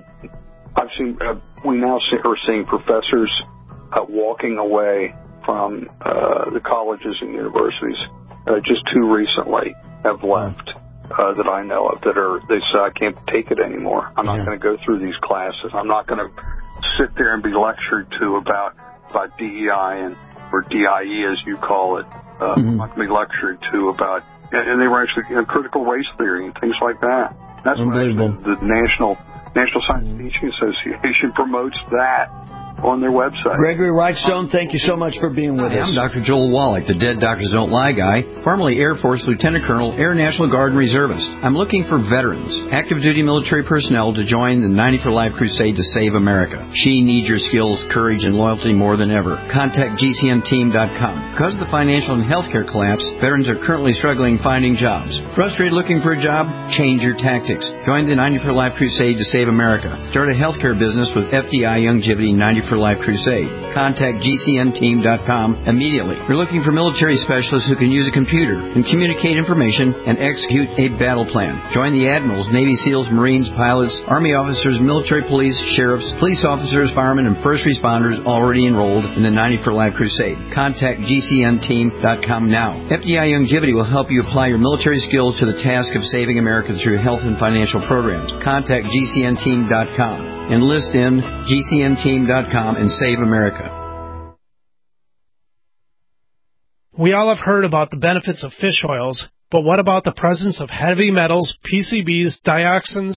We now are seeing professors walking away from the colleges and universities. Just two recently have left. That I know of they say, "I can't take it anymore. I'm not going to go through these classes. I'm not going to sit there and be lectured to about DEI or DIE as you call it. I'm not going to be lectured to about," and they were actually critical race theory and things like that. That's what the National Science Teaching Association promotes that on their website. Gregory Wrightstone, thank you so much for being with us. I'm Dr. Joel Wallach, the Dead Doctors Don't Lie guy, formerly Air Force Lieutenant Colonel, Air National Guard and Reservist. I'm looking for veterans, active duty military personnel to join the 90 for Life crusade to save America. She needs your skills, courage, and loyalty more than ever. Contact GCNteam.com. Because of the financial and healthcare collapse, veterans are currently struggling finding jobs. Frustrated looking for a job? Change your tactics. Join the 90 for Life crusade to save America. Start a healthcare business with FDI Youngevity 90 for Life crusade. Contact GCNteam.com immediately. We're looking for military specialists who can use a computer and communicate information and execute a battle plan. Join the admirals, Navy SEALs, Marines, pilots, Army officers, military police, sheriffs, police officers, firemen, and first responders already enrolled in the 90 for Life crusade. Contact GCNteam.com now. FDI Youngevity will help you apply your military skills to the task of saving America through health and financial programs. Contact GCNteam.com. Enlist in GCNteam.com and save America. We all have heard about the benefits of fish oils, but what about the presence of heavy metals, PCBs, dioxins,